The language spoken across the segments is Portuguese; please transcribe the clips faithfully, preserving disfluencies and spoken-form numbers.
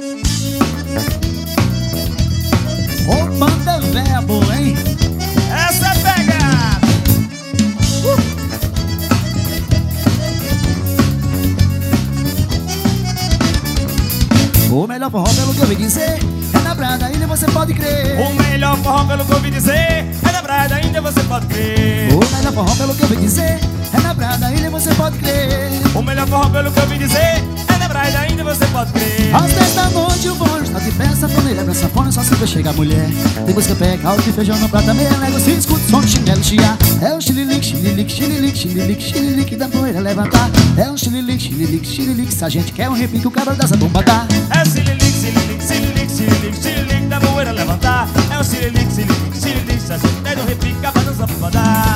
Ô, banda véia boa, hein? Essa é pegada. uh. O melhor forró, pelo que eu ouvi dizer, é na Praia da Ilha, você pode crer. O melhor forró, pelo que eu ouvi dizer, é na Praia da Ilha, você pode crer. O melhor forró, pelo que eu ouvi dizer, é na Praia da Ilha, você pode crer. O melhor forró, pelo que eu ouvi dizer, é na Praia da Ilha, você pode crer. Às dez da noite o bonde está de pé, sanfoneira, abre a sanfona, só se vê chega a mulher. Tem música pé, caldo e feijão no prato, meia légua, se escuta o som de chinelo chiar. É o xililique, xililique, xililique, xililique, xililique da poeira levantar. É o xililique, xililique, xililique, se a gente quer um repique, o cabra dessa bomba dá. É o xililique, xililique, xililique, xililique, xililique da poeira levantar. É o xililique, xililique, xililique, se a gente quer um repique, o cabra dessa bomba dá.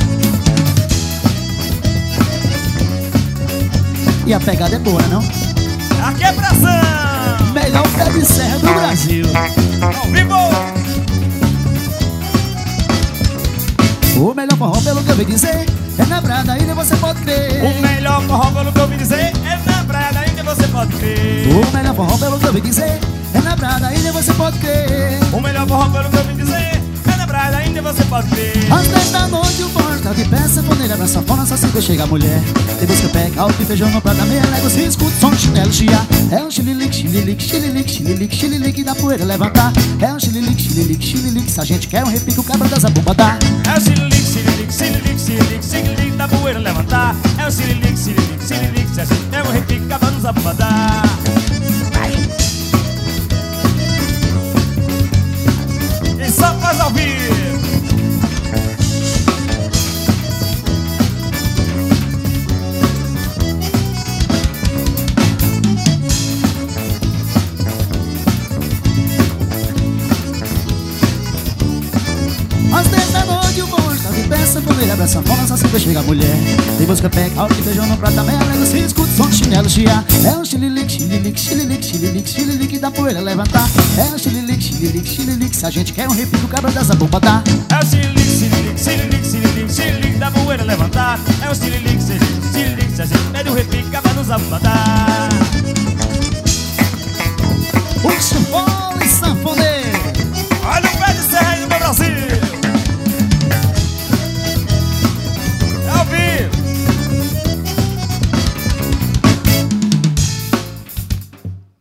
E a pegada é boa, não? Aqui é pressão. Melhor pé de serra do Brasil. Ao vivo. O melhor forró, pelo que eu ouvi dizer, é na Praia da Ilha, você pode crer. O melhor forró, pelo que eu ouvi dizer, é na Praia da Ilha, você pode crer. O melhor forró, pelo que eu ouvi dizer, é na Praia da Ilha, você pode crer. O melhor forró, pelo que eu ouvi dizer, é na Praia da Ilha, você pode crer. Às dez da noite o bonde tá de pé, sanfoneira, abre a sanfona, só se vê chega a mulher. Tem música pé, caldo e feijão no prato, meia légua, se escuta o som de chinelo chiar. É um xililique, xililique, xililique, xililique, xililique da poeira levantar. É um xililique, xililique, xililique, se a gente quer um repique, o cabra dessa bomba dá. É o xililique, xililique, xililique, xililique, xililique da poeira levantar. É o xililique, xililique, xililique, se a gente quer um repique, o cabra nos bomba dá. E só faz ao vivo. Às dez da noite o bonde tá de pé, sanfoneira, abre a sanfona, só se vê chega a mulher. Tem música pé, caldo e feijão no prato, meia légua, se escuta o som de chinelo chiar. É um xililique, xililique, xililique, xililique, xililique da poeira levantar. É um xililique, xililique, xililique, se a gente quer um repique, o cabra dessa bomba dá. É o xililique, xililique, xililique, xililique, xililique da poeira levantar. É o xililique, xililique, xililique, se a gente pede o repique, acaba nos abundar. O sanfona